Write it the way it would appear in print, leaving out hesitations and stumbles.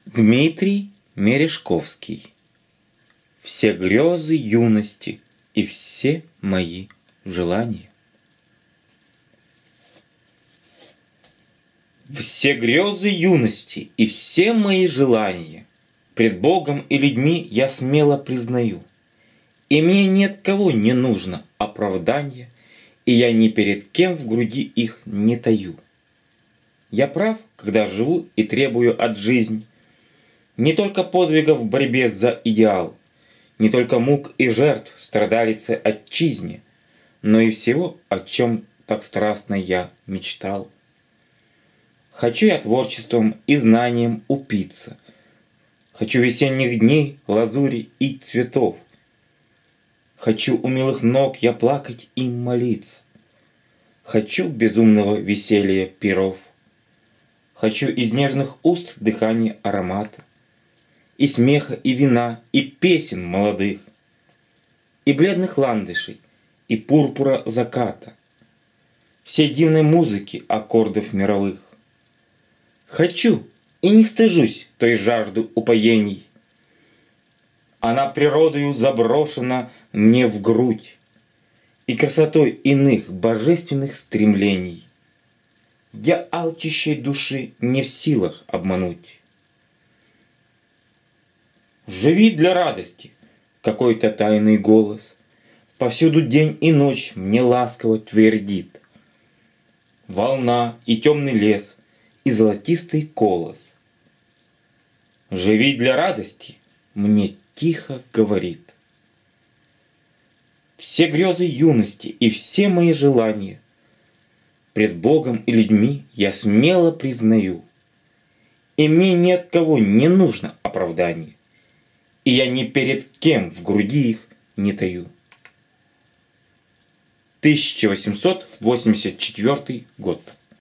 Дмитрий Мережковский. Все грезы юности и все мои желания. Все грезы юности и все мои желания пред Богом и людьми я смело признаю. И мне ни от кого не нужно оправдания, и я ни перед кем в груди их не таю. Я прав, когда живу и требую от жизни не только подвигов в борьбе за идеал, не только мук и жертв страдалицы отчизне, но и всего, о чем так страстно я мечтал. Хочу я творчеством и знанием упиться, хочу весенних дней, лазури и цветов. Хочу у милых ног я плакать и молиться, хочу безумного веселья пиров. Хочу из нежных уст дыхания аромата, и смеха, и вина, и песен молодых, и бледных ландышей, и пурпура заката, всей дивной музыки аккордов мировых. Хочу и не стыжусь той жажды упоений. Она природою заброшена мне в грудь и красотой иных божественных стремлений. Я алчущей души не в силах обмануть. Живи для радости, какой-то тайный голос повсюду день и ночь мне ласково твердит. Волна и темный лес и золотистый колос. Живи для радости, мне тихо говорит. Все грезы юности и все мои желания пред Богом и людьми я смело признаю. И мне ни от кого не нужно оправдания, и я ни перед кем в груди их не таю. 1884 год.